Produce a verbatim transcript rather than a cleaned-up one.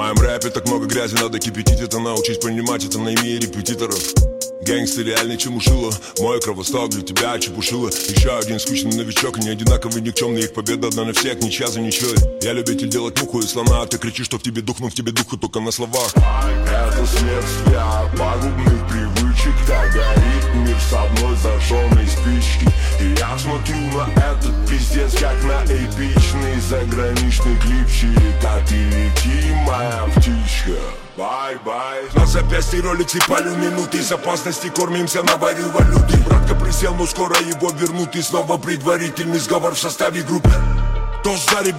моем рэпе так много грязи, надо кипятить это, научись понимать это, найми репетиторов. Гэнгстер реальный чемушила, мой кровосток для тебя чепушила. Еще один скучный новичок, и не одинаковый никчемный. Их победа одна на всех, ничья за ничьей. Я любитель делать муху и слона, а ты кричишь, что в тебе дух, но в тебе духу только на словах. Это следствие пагубных привычек, так горит мир с одной зажженной спички. И я смотрю на этот пиздец, как на эпичный заграничный клипчик. А ты лети, моя птичка. Бай-бай. На запястье роликсы палю минуты, из опасности кормимся на варю валюты. Братка присел, но скоро его вернут. И снова предварительный сговор в составе группы. То зареб